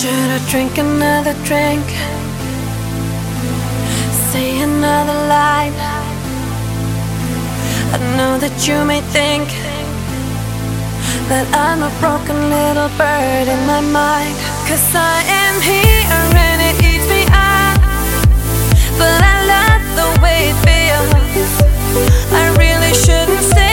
Should I drink another drink? Say another line? I know that you may think that I'm a broken little bird in my mind, 'cause I am here and it eats me up, but I love the way it feels. I really shouldn't stay